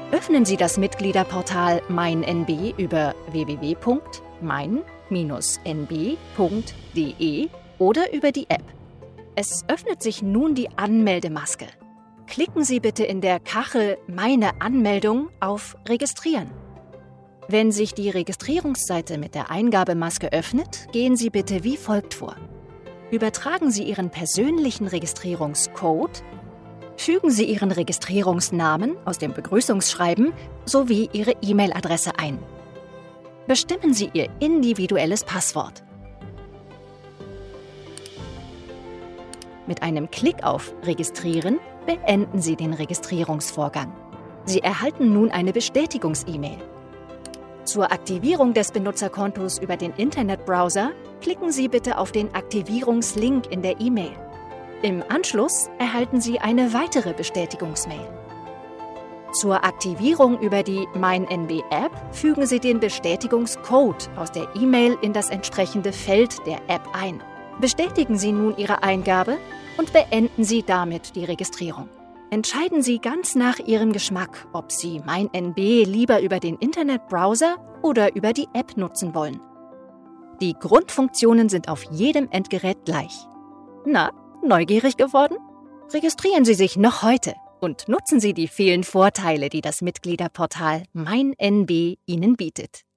Öffnen Sie das Mitgliederportal MeinNB über www.mein-nb.de oder über die App. Es öffnet sich nun die Anmeldemaske. Klicken Sie bitte in der Kachel Meine Anmeldung auf Registrieren. Wenn sich die Registrierungsseite mit der Eingabemaske öffnet, gehen Sie bitte wie folgt vor. Übertragen Sie Ihren persönlichen Registrierungscode, fügen Sie Ihren Registrierungsnamen aus dem Begrüßungsschreiben sowie Ihre E-Mail-Adresse ein. Bestimmen Sie Ihr individuelles Passwort. Mit einem Klick auf Registrieren beenden Sie den Registrierungsvorgang. Sie erhalten nun eine Bestätigungs-E-Mail. Zur Aktivierung des Benutzerkontos über den Internetbrowser klicken Sie bitte auf den Aktivierungslink in der E-Mail. Im Anschluss erhalten Sie eine weitere Bestätigungsmail. Zur Aktivierung über die MeinNB-App fügen Sie den Bestätigungscode aus der E-Mail in das entsprechende Feld der App ein. Bestätigen Sie nun Ihre Eingabe und beenden Sie damit die Registrierung. Entscheiden Sie ganz nach Ihrem Geschmack, ob Sie MeinNB lieber über den Internetbrowser oder über die App nutzen wollen. Die Grundfunktionen sind auf jedem Endgerät gleich. Na, neugierig geworden? Registrieren Sie sich noch heute und nutzen Sie die vielen Vorteile, die das Mitgliederportal MeinNB Ihnen bietet.